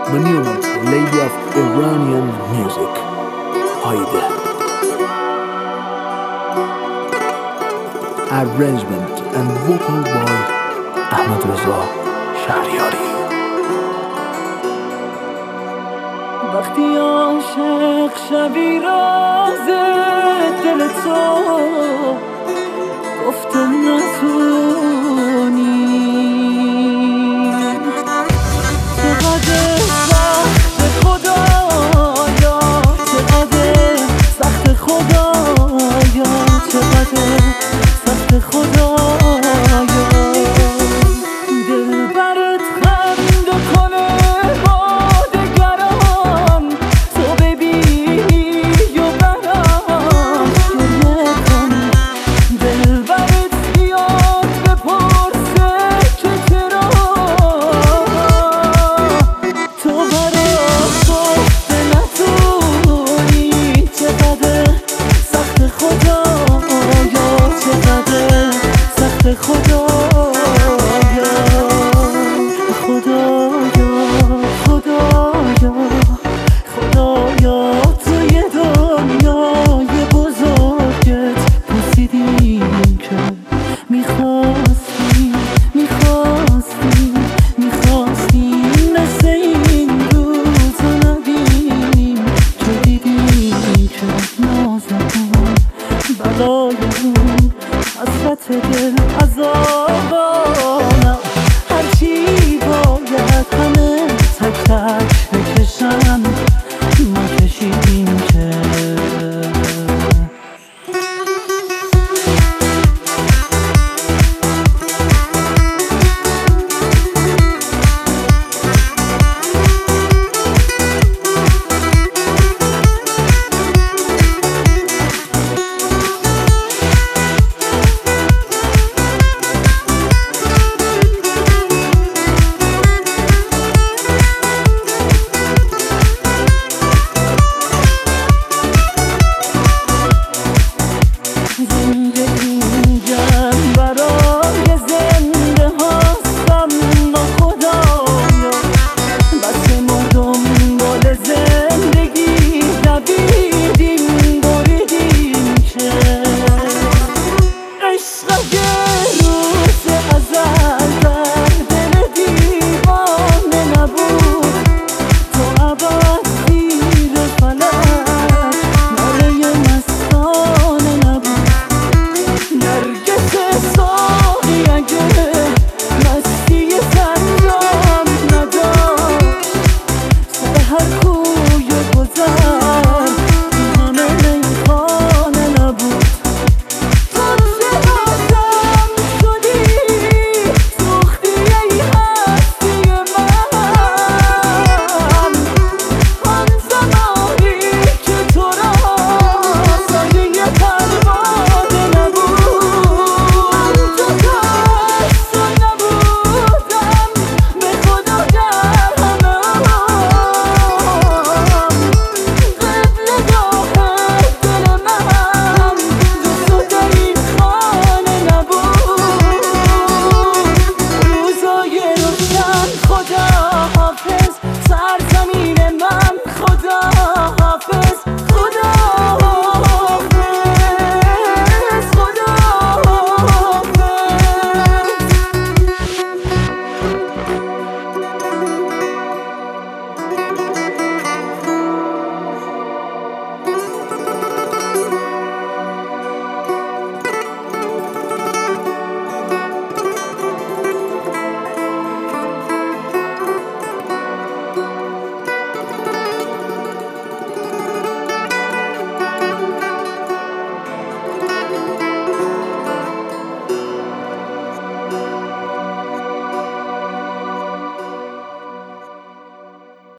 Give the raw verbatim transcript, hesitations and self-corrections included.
Monument, Lady of Iranian Music. Hayde. Arrangement and vocal by Ahmed Reza Shahriari. وقتی عاشق شوی راز دل تو گفته نتونی، چقدر سخت خدایا، چقدر سخت خدایا، چقدر سخت خدایا. دل برات خنده کنه با دگران، تو ببینی و براش گریه کن. دل برات بیاد بپرسه که چرا تو براش گفته نتونی. چقدر سخت خدایا، چقدر سخت خدایا.